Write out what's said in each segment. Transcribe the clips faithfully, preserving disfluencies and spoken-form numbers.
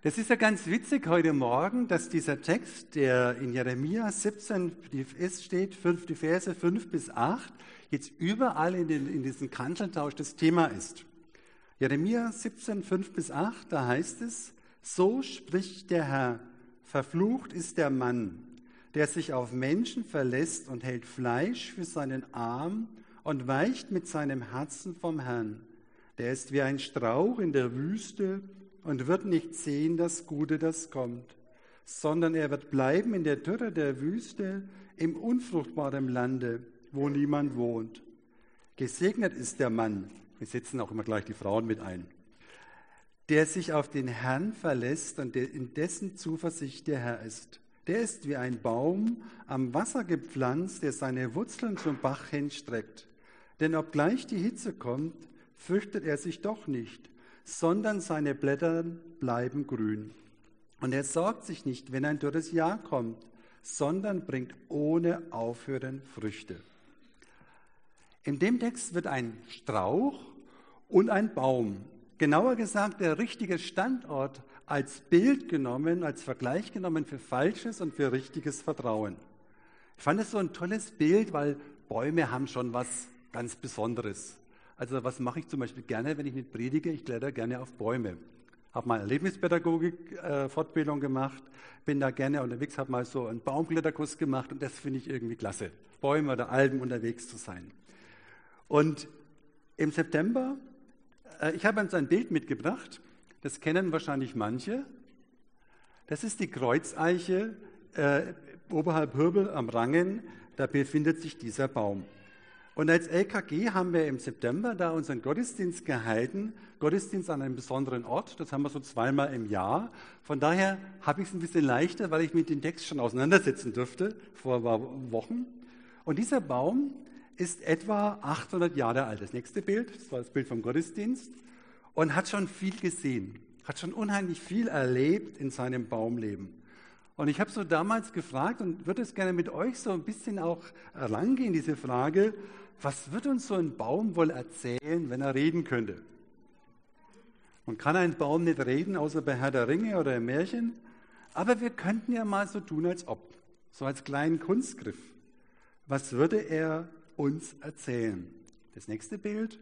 Das ist ja ganz witzig heute Morgen, dass dieser Text, der in Jeremia siebzehn steht, die Verse fünf bis acht, jetzt überall in, den, in diesem Kanzeltausch das Thema ist. Jeremia siebzehn, fünf bis acht, da heißt es: So spricht der Herr, verflucht ist der Mann, der sich auf Menschen verlässt und hält Fleisch für seinen Arm und weicht mit seinem Herzen vom Herrn. Der ist wie ein Strauch in der Wüste und wird nicht sehen das Gute, das kommt, sondern er wird bleiben in der Dürre der Wüste, im unfruchtbaren Lande, wo niemand wohnt. Gesegnet ist der Mann, wir setzen auch immer gleich die Frauen mit ein, der sich auf den Herrn verlässt und in dessen Zuversicht der Herr ist. Der ist wie ein Baum am Wasser gepflanzt, der seine Wurzeln zum Bach hinstreckt. Denn obgleich die Hitze kommt, fürchtet er sich doch nicht, sondern seine Blätter bleiben grün. Und er sorgt sich nicht, wenn ein dürres Jahr kommt, sondern bringt ohne Aufhören Früchte. In dem Text wird ein Strauch und ein Baum, genauer gesagt der richtige Standort, als Bild genommen, als Vergleich genommen für falsches und für richtiges Vertrauen. Ich fand es so ein tolles Bild, weil Bäume haben schon was ganz Besonderes. Also was mache ich zum Beispiel gerne, wenn ich nicht predige? Ich kletter gerne auf Bäume. Habe mal Erlebnispädagogik-Fortbildung gemacht, bin da gerne unterwegs, habe mal so einen Baumkletterkurs gemacht und das finde ich irgendwie klasse, Bäume oder Alpen unterwegs zu sein. Und im September, äh, ich habe uns ein Bild mitgebracht, das kennen wahrscheinlich manche. Das ist die Kreuzeiche äh, oberhalb Hürbel am Rangen, da befindet sich dieser Baum. Und als L K G haben wir im September da unseren Gottesdienst gehalten, Gottesdienst an einem besonderen Ort, das haben wir so zweimal im Jahr. Von daher habe ich es ein bisschen leichter, weil ich mit dem Text schon auseinandersetzen durfte, vor Wochen. Und dieser Baum ist etwa achthundert Jahre alt. Das nächste Bild, das war das Bild vom Gottesdienst, und hat schon viel gesehen, hat schon unheimlich viel erlebt in seinem Baumleben. Und ich habe so damals gefragt und würde es gerne mit euch so ein bisschen auch rangehen, diese Frage: Was wird uns so ein Baum wohl erzählen, wenn er reden könnte? Man kann ein Baum nicht reden, außer bei Herr der Ringe oder im Märchen, aber wir könnten ja mal so tun, als ob, so als kleinen Kunstgriff. Was würde er uns erzählen? Das nächste Bild.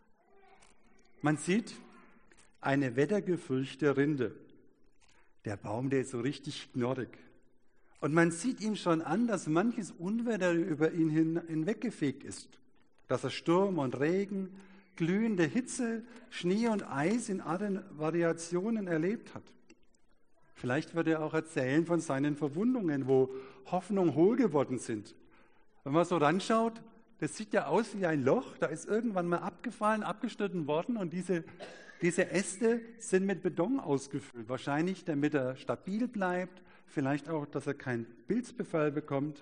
Man sieht eine wettergefurchte Rinde. Der Baum, der ist so richtig knorrig. Und man sieht ihm schon an, dass manches Unwetter über ihn hin, hinweggefegt ist. Dass er Sturm und Regen, glühende Hitze, Schnee und Eis in allen Variationen erlebt hat. Vielleicht wird er auch erzählen von seinen Verwundungen, wo Hoffnung hohl geworden sind. Wenn man so ranschaut, das sieht ja aus wie ein Loch, da ist irgendwann mal abgefallen, abgeschnitten worden und diese, diese Äste sind mit Beton ausgefüllt. Wahrscheinlich, damit er stabil bleibt, vielleicht auch, dass er keinen Pilzbefall bekommt.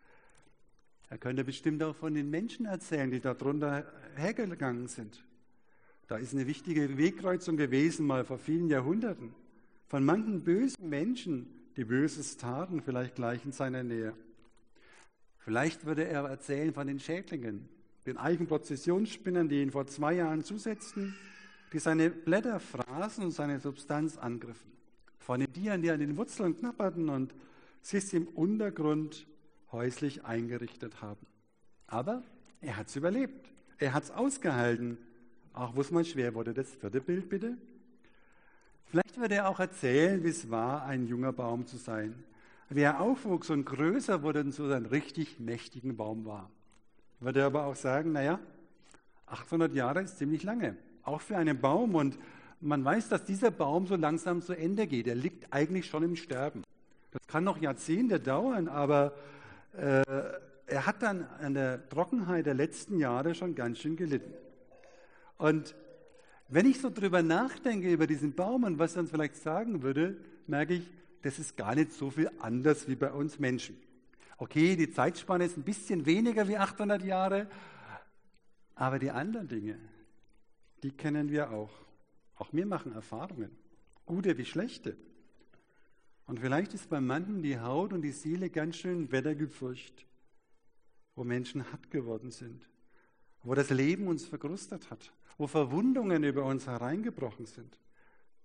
Er könnte bestimmt auch von den Menschen erzählen, die da drunter hergegangen sind. Da ist eine wichtige Wegkreuzung gewesen, mal vor vielen Jahrhunderten. Von manchen bösen Menschen, die Böses taten, vielleicht gleich in seiner Nähe. Vielleicht würde er erzählen von den Schädlingen, den Eichenprozessionsspinnern, die ihn vor zwei Jahren zusetzten, die seine Blätter fraßen und seine Substanz angriffen. Von den Tieren, die an den Wurzeln knapperten und sich im Untergrund häuslich eingerichtet haben. Aber er hat es überlebt. Er hat es ausgehalten, auch wo es mal schwer wurde. Das vierte Bild bitte. Vielleicht würde er auch erzählen, wie es war, ein junger Baum zu sein. Wie er aufwuchs und größer wurde und so ein richtig mächtigen Baum war. Würde er aber auch sagen, naja, achthundert Jahre ist ziemlich lange, auch für einen Baum. Und man weiß, dass dieser Baum so langsam zu Ende geht. Er liegt eigentlich schon im Sterben. Das kann noch Jahrzehnte dauern, aber äh, er hat dann an der Trockenheit der letzten Jahre schon ganz schön gelitten. Und wenn ich so drüber nachdenke, über diesen Baum und was er uns vielleicht sagen würde, merke ich, das ist gar nicht so viel anders wie bei uns Menschen. Okay, die Zeitspanne ist ein bisschen weniger wie achthundert Jahre, aber die anderen Dinge, die kennen wir auch. Auch wir machen Erfahrungen, gute wie schlechte. Und vielleicht ist bei manchen die Haut und die Seele ganz schön wettergefurcht, wo Menschen hart geworden sind, wo das Leben uns verkrustet hat, wo Verwundungen über uns hereingebrochen sind.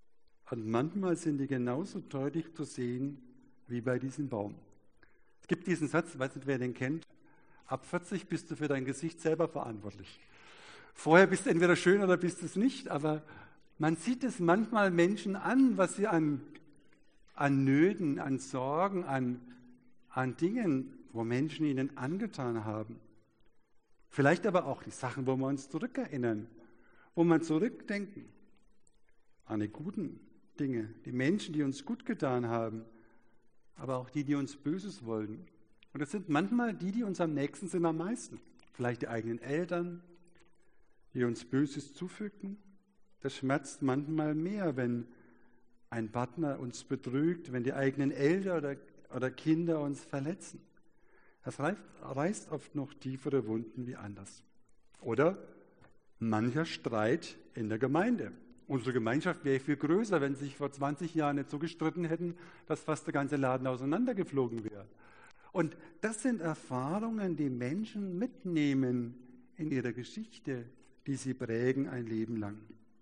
Und manchmal sind die genauso deutlich zu sehen wie bei diesem Baum. Es gibt diesen Satz, ich weiß nicht, wer den kennt, ab vierzig bist du für dein Gesicht selber verantwortlich. Vorher bist du entweder schön oder bist du es nicht, aber man sieht es manchmal Menschen an, was sie an, an Nöten, an Sorgen, an, an Dingen, wo Menschen ihnen angetan haben. Vielleicht aber auch die Sachen, wo wir uns zurückerinnern, wo wir zurückdenken an die guten Dinge, die Menschen, die uns gut getan haben, aber auch die, die uns Böses wollen. Und das sind manchmal die, die uns am nächsten sind am meisten. Vielleicht die eigenen Eltern, die uns Böses zufügten. Das schmerzt manchmal mehr, wenn ein Partner uns betrügt, wenn die eigenen Eltern oder, oder Kinder uns verletzen. Das reißt, reißt oft noch tiefere Wunden wie anders. Oder mancher Streit in der Gemeinde. Unsere Gemeinschaft wäre viel größer, wenn sich vor zwanzig Jahren nicht so gestritten hätten, dass fast der ganze Laden auseinandergeflogen wäre. Und das sind Erfahrungen, die Menschen mitnehmen in ihrer Geschichte, die sie prägen ein Leben lang.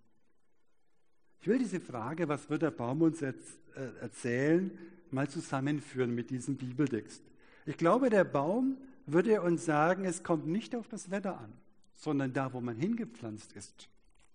Ich will diese Frage, was wird der Baum uns erzählen, mal zusammenführen mit diesem Bibeltext. Ich glaube, der Baum würde uns sagen, es kommt nicht auf das Wetter an, sondern da, wo man hingepflanzt ist.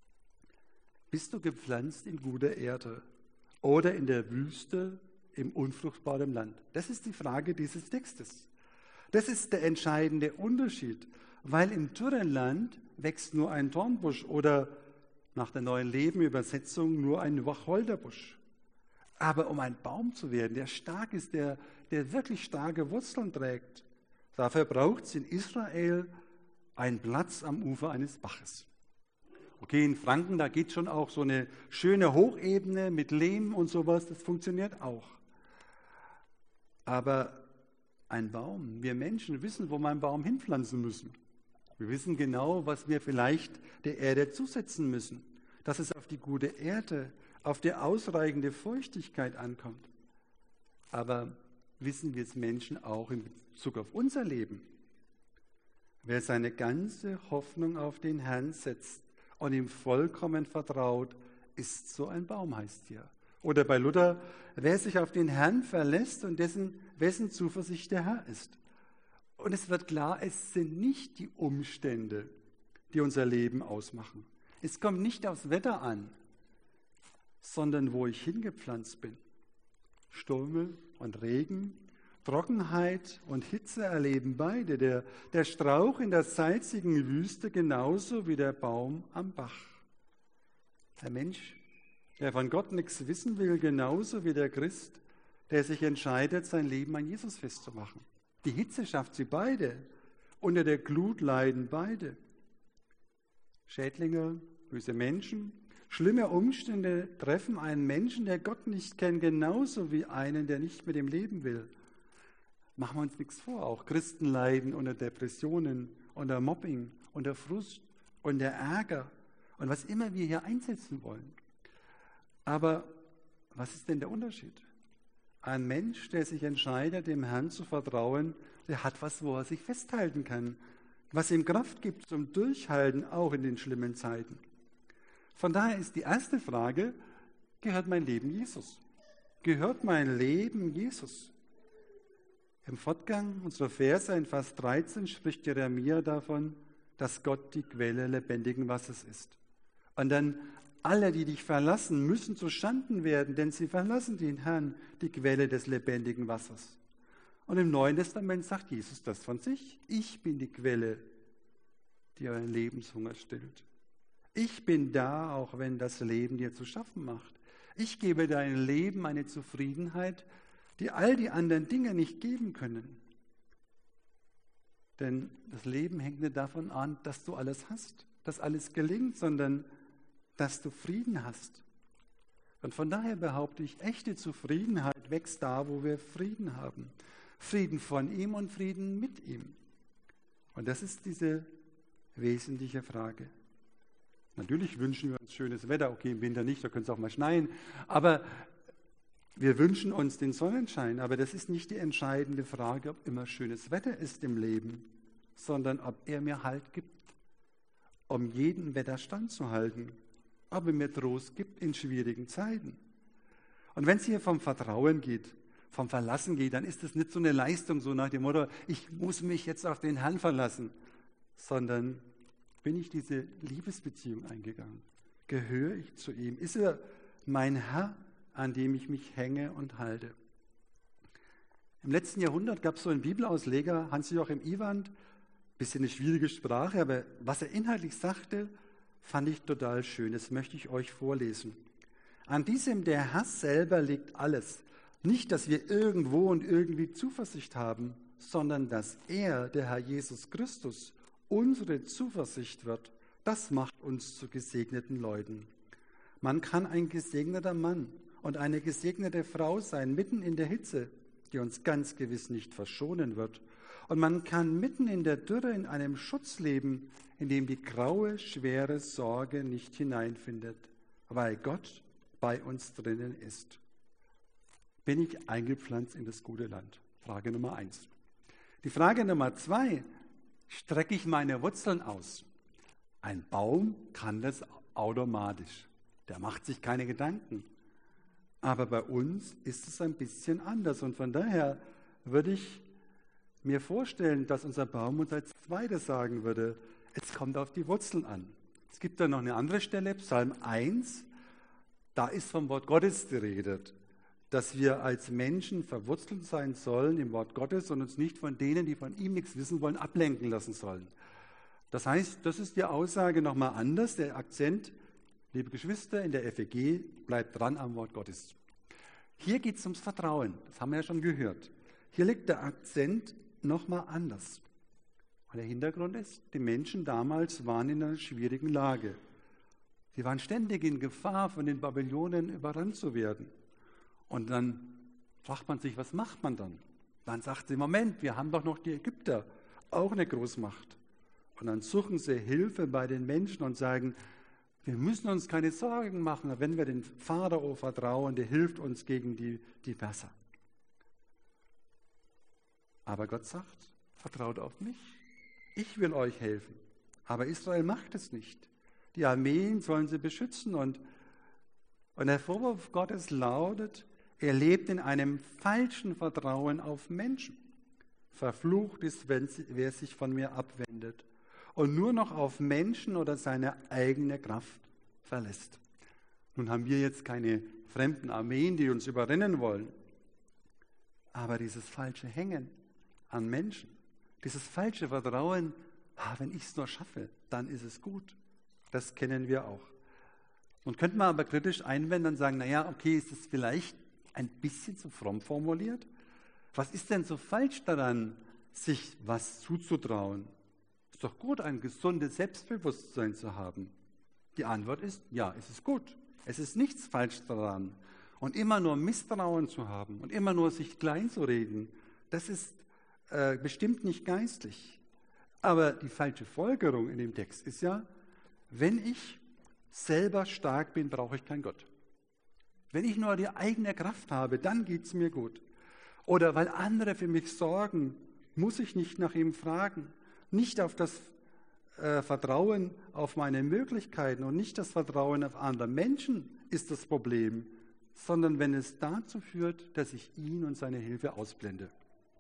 Bist du gepflanzt in guter Erde oder in der Wüste im unfruchtbaren Land? Das ist die Frage dieses Textes. Das ist der entscheidende Unterschied, weil im dürren Land wächst nur ein Dornbusch oder nach der Neuen Leben-Übersetzung nur ein Wacholderbusch. Aber um ein Baum zu werden, der stark ist, der, der wirklich starke Wurzeln trägt, dafür braucht es in Israel einen Platz am Ufer eines Baches. Okay, in Franken, da geht schon auch so eine schöne Hochebene mit Lehm und sowas, das funktioniert auch. Aber ein Baum, wir Menschen wissen, wo wir einen Baum hinpflanzen müssen. Wir wissen genau, was wir vielleicht der Erde zusetzen müssen, dass es auf die gute Erde, auf die ausreichende Feuchtigkeit ankommt. Aber wissen wir es Menschen auch in Bezug auf unser Leben? Wer seine ganze Hoffnung auf den Herrn setzt und ihm vollkommen vertraut, ist so ein Baum, heißt hier. Oder bei Luther, wer sich auf den Herrn verlässt und dessen, wessen Zuversicht der Herr ist. Und es wird klar, es sind nicht die Umstände, die unser Leben ausmachen. Es kommt nicht aufs Wetter an, sondern wo ich hingepflanzt bin. Stürme und Regen, Trockenheit und Hitze erleben beide. Der, der Strauch in der salzigen Wüste genauso wie der Baum am Bach. Der Mensch, der von Gott nichts wissen will, genauso wie der Christ, der sich entscheidet, sein Leben an Jesus festzumachen. Die Hitze schafft sie beide. Unter der Glut leiden beide. Schädlinge, böse Menschen, schlimme Umstände treffen einen Menschen, der Gott nicht kennt, genauso wie einen, der nicht mit ihm leben will. Machen wir uns nichts vor, auch Christen leiden unter Depressionen, unter Mobbing, unter Frust, unter Ärger und was immer wir hier einsetzen wollen. Aber was ist denn der Unterschied? Ein Mensch, der sich entscheidet, dem Herrn zu vertrauen, der hat was, wo er sich festhalten kann, was ihm Kraft gibt zum Durchhalten, auch in den schlimmen Zeiten. Von daher ist die erste Frage, gehört mein Leben Jesus? Gehört mein Leben Jesus? Im Fortgang unserer Verse in Vers dreizehn spricht Jeremia davon, dass Gott die Quelle lebendigen Wassers ist. Und dann alle, die dich verlassen, müssen zu Schanden werden, denn sie verlassen den Herrn, die Quelle des lebendigen Wassers. Und im Neuen Testament sagt Jesus das von sich. Ich bin die Quelle, die euren Lebenshunger stillt. Ich bin da, auch wenn das Leben dir zu schaffen macht. Ich gebe deinem Leben eine Zufriedenheit, die all die anderen Dinge nicht geben können. Denn das Leben hängt nicht davon an, dass du alles hast, dass alles gelingt, sondern dass du Frieden hast. Und von daher behaupte ich, echte Zufriedenheit wächst da, wo wir Frieden haben. Frieden von ihm und Frieden mit ihm. Und das ist diese wesentliche Frage. Natürlich wünschen wir uns schönes Wetter, okay, im Winter nicht, da könnte es auch mal schneien, aber wir wünschen uns den Sonnenschein, aber das ist nicht die entscheidende Frage, ob immer schönes Wetter ist im Leben, sondern ob er mir Halt gibt, um jeden Wetter standzuhalten, ob er mir Trost gibt in schwierigen Zeiten. Und wenn es hier vom Vertrauen geht, vom Verlassen geht, dann ist es nicht so eine Leistung, so nach dem Motto, ich muss mich jetzt auf den Herrn verlassen, sondern bin ich diese Liebesbeziehung eingegangen? Gehöre ich zu ihm? Ist er mein Herr, an dem ich mich hänge und halte? Im letzten Jahrhundert gab es so einen Bibelausleger, Hans-Joachim Iwand, bisschen eine schwierige Sprache, aber was er inhaltlich sagte, fand ich total schön. Das möchte ich euch vorlesen. An diesem der Herr selber liegt alles. Nicht, dass wir irgendwo und irgendwie Zuversicht haben, sondern dass er, der Herr Jesus Christus, unsere Zuversicht wird. Das macht uns zu gesegneten Leuten. Man kann ein gesegneter Mann und eine gesegnete Frau sein, mitten in der Hitze, die uns ganz gewiss nicht verschonen wird. Und man kann mitten in der Dürre in einem Schutz leben, in dem die graue, schwere Sorge nicht hineinfindet, weil Gott bei uns drinnen ist. Bin ich eingepflanzt in das gute Land? Frage Nummer eins. Die Frage Nummer zwei, strecke ich meine Wurzeln aus? Ein Baum kann das automatisch. Der macht sich keine Gedanken. Aber bei uns ist es ein bisschen anders. Und von daher würde ich mir vorstellen, dass unser Baum uns als Zweites sagen würde, es kommt auf die Wurzeln an. Es gibt da noch eine andere Stelle, Psalm eins, da ist vom Wort Gottes geredet, dass wir als Menschen verwurzelt sein sollen im Wort Gottes und uns nicht von denen, die von ihm nichts wissen wollen, ablenken lassen sollen. Das heißt, das ist die Aussage nochmal anders. Der Akzent, liebe Geschwister, in der F E G bleibt dran am Wort Gottes. Hier geht es ums Vertrauen, das haben wir ja schon gehört. Hier liegt der Akzent nochmal anders. Und der Hintergrund ist, die Menschen damals waren in einer schwierigen Lage. Sie waren ständig in Gefahr, von den Babylonern überrannt zu werden. Und dann fragt man sich, was macht man dann? Dann sagt sie, Moment, wir haben doch noch die Ägypter, auch eine Großmacht. Und dann suchen sie Hilfe bei den Menschen und sagen, wir müssen uns keine Sorgen machen, wenn wir den Pharao vertrauen, der hilft uns gegen die, die Perser. Aber Gott sagt, vertraut auf mich, ich will euch helfen. Aber Israel macht es nicht. Die Armeen sollen sie beschützen. Und, und der Vorwurf Gottes lautet, er lebt in einem falschen Vertrauen auf Menschen. Verflucht ist, wenn sie, wer sich von mir abwendet und nur noch auf Menschen oder seine eigene Kraft verlässt. Nun haben wir jetzt keine fremden Armeen, die uns überrennen wollen. Aber dieses falsche Hängen an Menschen, dieses falsche Vertrauen, ah, wenn ich es nur schaffe, dann ist es gut. Das kennen wir auch. Und könnte man aber kritisch einwenden und sagen, naja, okay, ist es vielleicht ein bisschen zu fromm formuliert? Was ist denn so falsch daran, sich was zuzutrauen? Ist doch gut, ein gesundes Selbstbewusstsein zu haben. Die Antwort ist, ja, es ist gut. Es ist nichts falsch daran. Und immer nur Misstrauen zu haben und immer nur sich klein zu reden, das ist äh, bestimmt nicht geistlich. Aber die falsche Folgerung in dem Text ist ja, wenn ich selber stark bin, brauche ich keinen Gott. Wenn ich nur die eigene Kraft habe, dann geht es mir gut. Oder weil andere für mich sorgen, muss ich nicht nach ihm fragen. Nicht auf das äh, Vertrauen auf meine Möglichkeiten und nicht das Vertrauen auf andere Menschen ist das Problem, sondern wenn es dazu führt, dass ich ihn und seine Hilfe ausblende.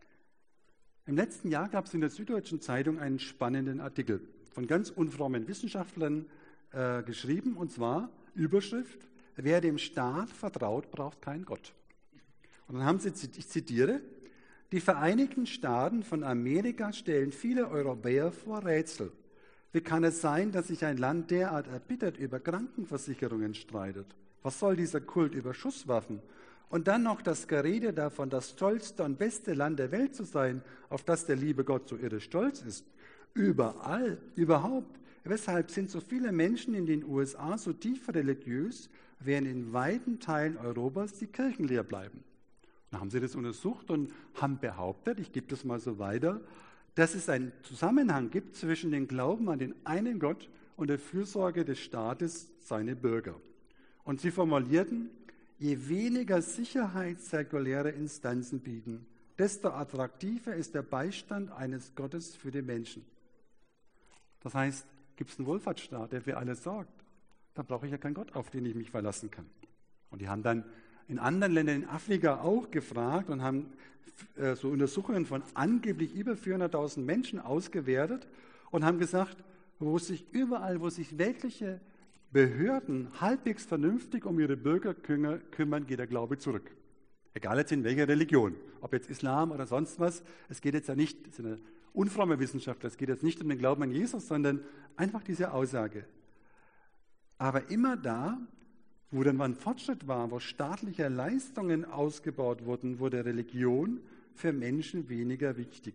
Im letzten Jahr gab es in der Süddeutschen Zeitung einen spannenden Artikel von ganz unfrommen Wissenschaftlern äh, geschrieben, und zwar Überschrift, wer dem Staat vertraut, braucht keinen Gott. Und dann haben sie, ich zitiere, die Vereinigten Staaten von Amerika stellen viele Europäer vor Rätsel. Wie kann es sein, dass sich ein Land derart erbittert über Krankenversicherungen streitet? Was soll dieser Kult über Schusswaffen? Und dann noch das Gerede davon, das tollste und beste Land der Welt zu sein, auf das der liebe Gott so irre stolz ist. Überall, überhaupt. Weshalb sind so viele Menschen in den U S A so tief religiös, während in weiten Teilen Europas die Kirchen leer bleiben? Dann haben sie das untersucht und haben behauptet, ich gebe das mal so weiter, dass es einen Zusammenhang gibt zwischen dem Glauben an den einen Gott und der Fürsorge des Staates seine Bürger. Und sie formulierten, je weniger Sicherheit säkuläre Instanzen bieten, desto attraktiver ist der Beistand eines Gottes für die Menschen. Das heißt, gibt es einen Wohlfahrtsstaat, der für alles sorgt, dann brauche ich ja keinen Gott, auf den ich mich verlassen kann. Und die haben dann in anderen Ländern in Afrika auch gefragt und haben äh, so Untersuchungen von angeblich über vierhunderttausend Menschen ausgewertet und haben gesagt, wo sich überall, wo sich weltliche Behörden halbwegs vernünftig um ihre Bürger kümmern, geht der Glaube zurück. Egal jetzt in welcher Religion, ob jetzt Islam oder sonst was. Es geht jetzt ja nicht, es ist eine unfromme Wissenschaft, es geht jetzt nicht um den Glauben an Jesus, sondern einfach diese Aussage. Aber immer da, wo dann mal ein Fortschritt war, wo staatliche Leistungen ausgebaut wurden, wurde Religion für Menschen weniger wichtig.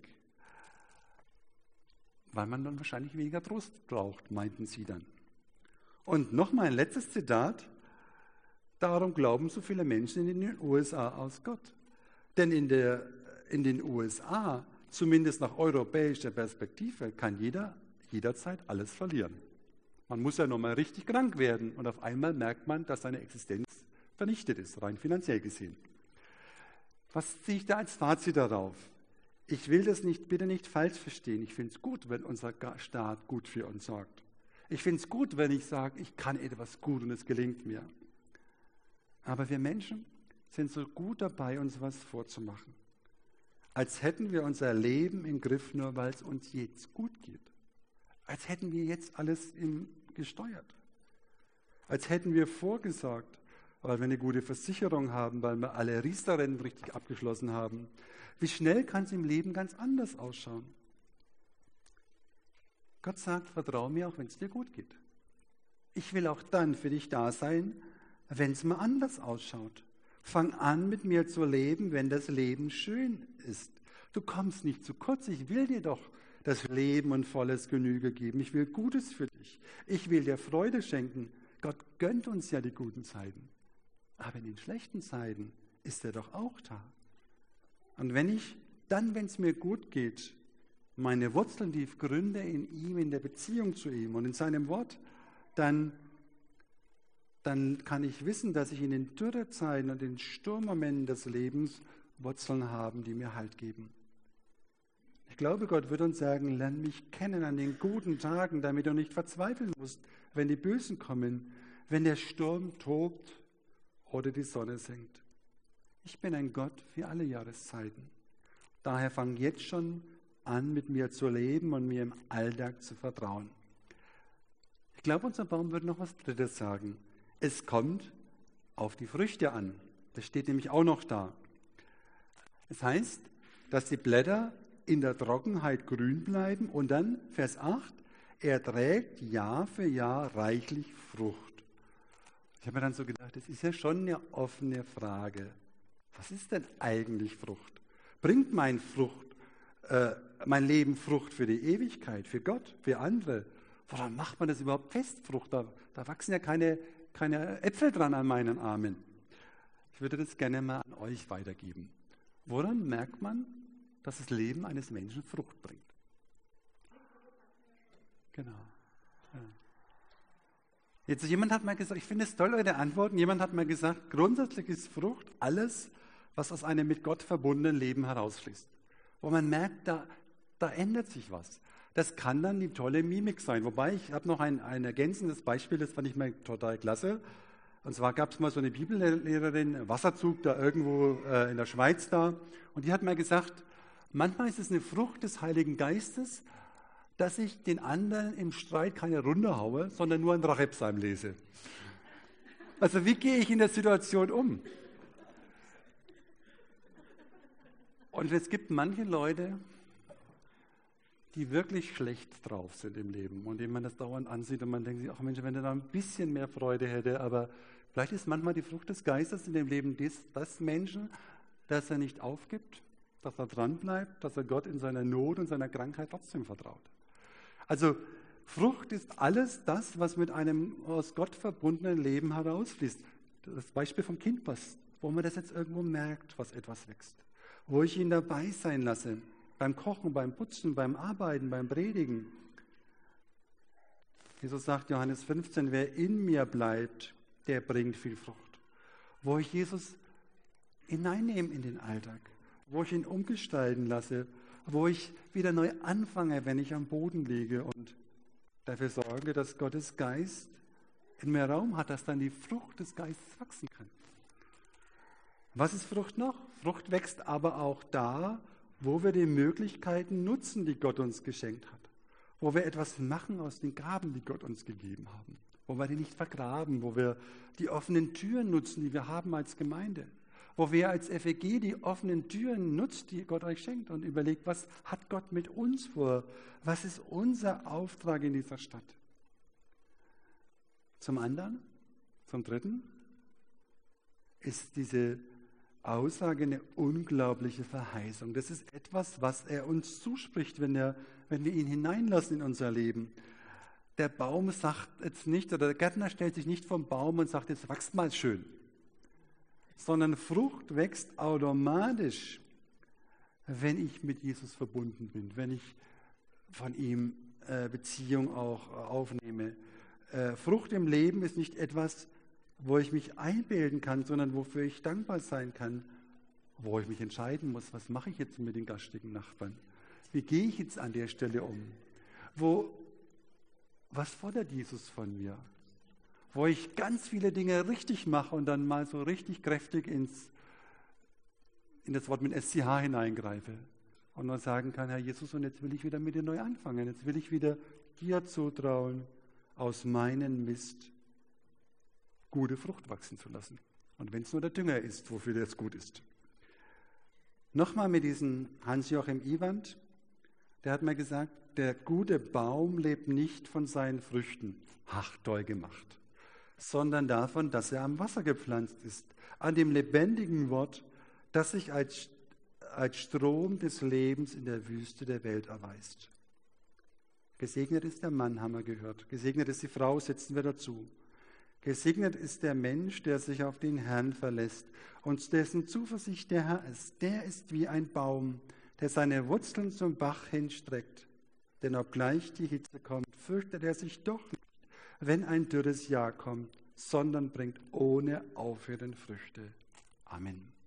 Weil man dann wahrscheinlich weniger Trost braucht, meinten sie dann. Und nochmal ein letztes Zitat. Darum glauben so viele Menschen in den U S A aus Gott. Denn in, der, in den U S A, zumindest nach europäischer Perspektive, kann jeder jederzeit alles verlieren. Man muss ja nochmal richtig krank werden und auf einmal merkt man, dass seine Existenz vernichtet ist, rein finanziell gesehen. Was ziehe ich da als Fazit darauf? Ich will das nicht, bitte nicht falsch verstehen. Ich finde es gut, wenn unser Staat gut für uns sorgt. Ich finde es gut, wenn ich sage, ich kann etwas gut und es gelingt mir. Aber wir Menschen sind so gut dabei, uns was vorzumachen. Als hätten wir unser Leben im Griff, nur weil es uns jetzt gut geht. Als hätten wir jetzt alles im, gesteuert. Als hätten wir vorgesorgt, weil wir eine gute Versicherung haben, weil wir alle Riester-Rennen richtig abgeschlossen haben. Wie schnell kann es im Leben ganz anders ausschauen? Gott sagt, vertraue mir, auch wenn es dir gut geht. Ich will auch dann für dich da sein, wenn es mal anders ausschaut. Fang an, mit mir zu leben, wenn das Leben schön ist. Du kommst nicht zu kurz. Ich will dir doch das Leben und volles Genüge geben. Ich will Gutes für dich. Ich will dir Freude schenken. Gott gönnt uns ja die guten Zeiten. Aber in den schlechten Zeiten ist er doch auch da. Und wenn ich dann, wenn es mir gut geht, meine Wurzeln tief gründe in ihm, in der Beziehung zu ihm und in seinem Wort, dann, dann kann ich wissen, dass ich in den Dürrezeiten und den Sturmmomenten des Lebens Wurzeln habe, die mir Halt geben. Ich glaube, Gott wird uns sagen, lern mich kennen an den guten Tagen, damit du nicht verzweifeln musst, wenn die Bösen kommen, wenn der Sturm tobt oder die Sonne sinkt. Ich bin ein Gott für alle Jahreszeiten. Daher fang jetzt schon an, mit mir zu leben und mir im Alltag zu vertrauen. Ich glaube, unser Baum wird noch was Drittes sagen. Es kommt auf die Früchte an. Das steht nämlich auch noch da. Es heißt, dass die Blätter in der Trockenheit grün bleiben und dann, Vers acht, er trägt Jahr für Jahr reichlich Frucht. Ich habe mir dann so gedacht, das ist ja schon eine offene Frage. Was ist denn eigentlich Frucht? Bringt mein Frucht, äh, mein Leben Frucht für die Ewigkeit, für Gott, für andere? Woran macht man das überhaupt fest, Frucht? Da, da wachsen ja keine, keine Äpfel dran an meinen Armen. Ich würde das gerne mal an euch weitergeben. Woran merkt man, dass das Leben eines Menschen Frucht bringt? Genau. Ja. Jetzt jemand hat mal gesagt, ich finde es toll, eure Antworten, jemand hat mal gesagt, grundsätzlich ist Frucht alles, was aus einem mit Gott verbundenen Leben herausfließt. Wo man merkt, da, da ändert sich was. Das kann dann die tolle Mimik sein. Wobei, ich habe noch ein, ein ergänzendes Beispiel, das fand ich mal total klasse. Und zwar gab es mal so eine Bibellehrerin, Wasserzug da irgendwo äh, in der Schweiz da. Und die hat mal gesagt, manchmal ist es eine Frucht des Heiligen Geistes, dass ich den anderen im Streit keine Runde haue, sondern nur ein Rachepsalm lese. Also wie gehe ich in der Situation um? Und es gibt manche Leute, die wirklich schlecht drauf sind im Leben und denen man das dauernd ansieht und man denkt sich, ach Mensch, wenn er da ein bisschen mehr Freude hätte, aber vielleicht ist manchmal die Frucht des Geistes in dem Leben des, des Menschen, dass er nicht aufgibt, dass er dranbleibt, dass er Gott in seiner Not und seiner Krankheit trotzdem vertraut. Also Frucht ist alles das, was mit einem aus Gott verbundenen Leben herausfließt. Das Beispiel vom Kind, was, wo man das jetzt irgendwo merkt, was etwas wächst. Wo ich ihn dabei sein lasse, beim Kochen, beim Putzen, beim Arbeiten, beim Predigen. Jesus sagt, Johannes fünfzehn, wer in mir bleibt, der bringt viel Frucht. Wo ich Jesus hineinnehme in den Alltag, wo ich ihn umgestalten lasse, wo ich wieder neu anfange, wenn ich am Boden liege und dafür sorge, dass Gottes Geist in mir Raum hat, dass dann die Frucht des Geistes wachsen kann. Was ist Frucht noch? Frucht wächst aber auch da, wo wir die Möglichkeiten nutzen, die Gott uns geschenkt hat. Wo wir etwas machen aus den Gaben, die Gott uns gegeben haben. Wo wir die nicht vergraben, wo wir die offenen Türen nutzen, die wir haben als Gemeinde. Wo wir als F E G die offenen Türen nutzt, die Gott euch schenkt und überlegt, was hat Gott mit uns vor? Was ist unser Auftrag in dieser Stadt? Zum anderen, zum dritten, ist diese Aussage eine unglaubliche Verheißung. Das ist etwas, was er uns zuspricht, wenn, er, wenn wir ihn hineinlassen in unser Leben. Der Baum sagt jetzt nicht, oder der Gärtner stellt sich nicht vom Baum und sagt, jetzt wächst mal schön. Sondern Frucht wächst automatisch, wenn ich mit Jesus verbunden bin, wenn ich von ihm äh, Beziehung auch äh, aufnehme. Äh, Frucht im Leben ist nicht etwas, wo ich mich einbilden kann, sondern wofür ich dankbar sein kann, wo ich mich entscheiden muss, was mache ich jetzt mit den garstigen Nachbarn? Wie gehe ich jetzt an der Stelle um? Wo, was fordert Jesus von mir? Wo ich ganz viele Dinge richtig mache und dann mal so richtig kräftig ins, in das Wort mit S C H hineingreife und nur sagen kann, Herr Jesus, und jetzt will ich wieder mit dir neu anfangen. Jetzt will ich wieder dir zutrauen, aus meinem Mist gute Frucht wachsen zu lassen. Und wenn es nur der Dünger ist, wofür das gut ist. Nochmal mit diesem Hans-Joachim Ewand, der hat mir gesagt, der gute Baum lebt nicht von seinen Früchten, ach, toll gemacht, sondern davon, dass er am Wasser gepflanzt ist, an dem lebendigen Wort, das sich als, als Strom des Lebens in der Wüste der Welt erweist. Gesegnet ist der Mann, haben wir gehört. Gesegnet ist die Frau, setzen wir dazu. Gesegnet ist der Mensch, der sich auf den Herrn verlässt und dessen Zuversicht der Herr ist. Der ist wie ein Baum, der seine Wurzeln zum Bach hinstreckt. Denn obgleich die Hitze kommt, fürchtet er sich doch nicht, wenn ein dürres Jahr kommt, sondern bringt ohne Aufhören Früchte. Amen.